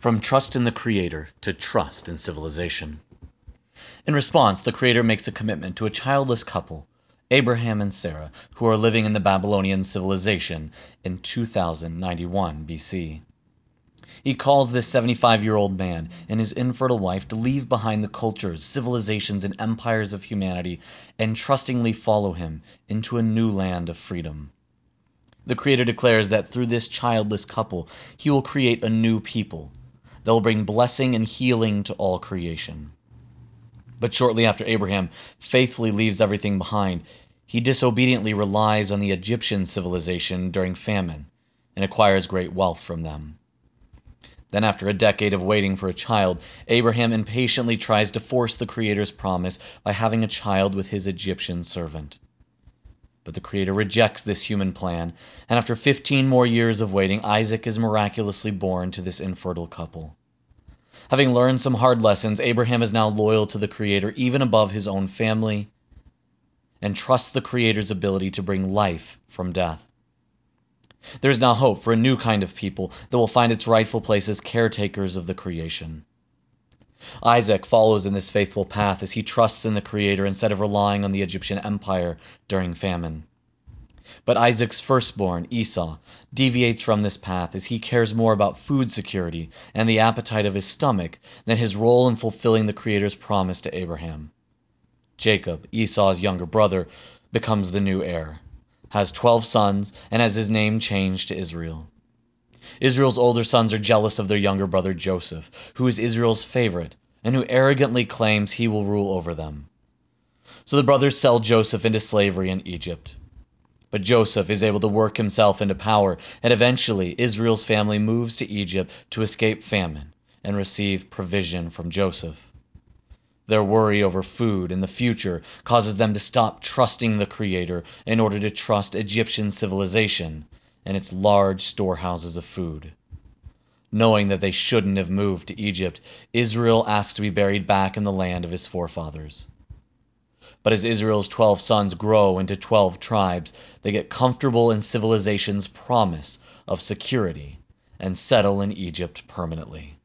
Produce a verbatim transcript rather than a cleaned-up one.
From trust in the Creator to trust in civilization. In response, the Creator makes a commitment to a childless couple, Abraham and Sarah, who are living in the Babylonian civilization in two thousand ninety-one B C. He calls this seventy-five-year-old man and his infertile wife to leave behind the cultures, civilizations, and empires of humanity and trustingly follow him into a new land of freedom. The Creator declares that through this childless couple, he will create a new people that will bring blessing and healing to all creation. But shortly after Abraham faithfully leaves everything behind, he disobediently relies on the Egyptian civilization during famine and acquires great wealth from them. Then, after a decade of waiting for a child, Abraham impatiently tries to force the Creator's promise by having a child with his Egyptian servant. But the Creator rejects this human plan, and after fifteen more years of waiting, Isaac is miraculously born to this infertile couple. Having learned some hard lessons, Abraham is now loyal to the Creator even above his own family, and trusts the Creator's ability to bring life from death. There is now hope for a new kind of people that will find its rightful place as caretakers of the creation. Isaac follows in this faithful path as he trusts in the Creator instead of relying on the Egyptian empire during famine. But Isaac's firstborn, Esau, deviates from this path as he cares more about food security and the appetite of his stomach than his role in fulfilling the Creator's promise to Abraham. Jacob, Esau's younger brother, becomes the new heir, has twelve sons, and has his name changed to Israel. Israel's older sons are jealous of their younger brother Joseph, who is Israel's favorite, and who arrogantly claims he will rule over them. So the brothers sell Joseph into slavery in Egypt. But Joseph is able to work himself into power, and eventually Israel's family moves to Egypt to escape famine and receive provision from Joseph. Their worry over food in the future causes them to stop trusting the Creator in order to trust Egyptian civilization and its large storehouses of food. Knowing that they shouldn't have moved to Egypt, Israel asks to be buried back in the land of his forefathers. But as Israel's twelve sons grow into twelve tribes, they get comfortable in civilization's promise of security and settle in Egypt permanently.